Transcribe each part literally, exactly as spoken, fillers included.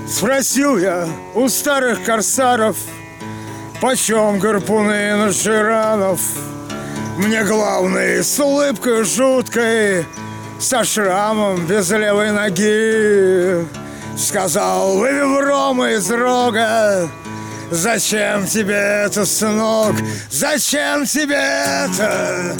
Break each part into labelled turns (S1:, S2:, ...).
S1: Спросил я у старых корсаров, почем гарпуны на жиранов. Мне главный с улыбкой жуткой, со шрамом без левой ноги, сказал: вывев рома из рога. Зачем тебе это, сынок? Зачем тебе это?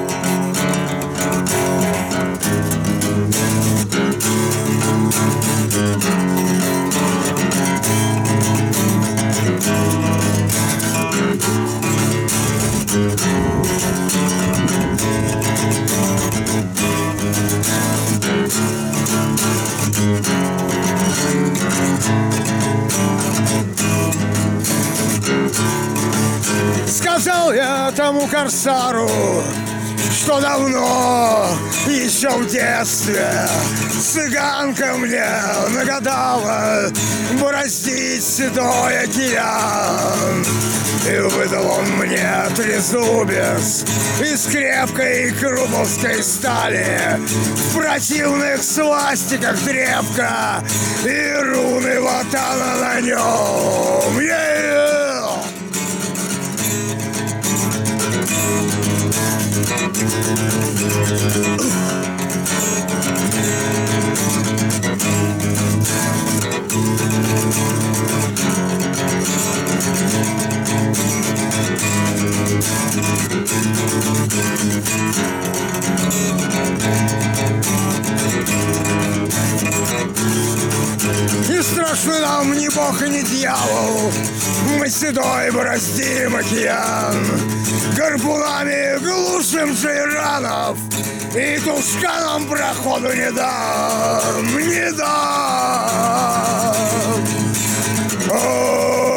S1: Сказал я тому корсару, что давно, еще в детстве, цыганка мне нагадала бороздить седой океан. И выдал он мне трезубец из крепкой круповской стали, в противных свастиках древка и руны ватана на нем. Yeah! Не страшны нам ни бог и ни дьявол, мы седой бороздим океан, гарпунами глушим джейранов, и тушканам проходу не дам, не дам. О!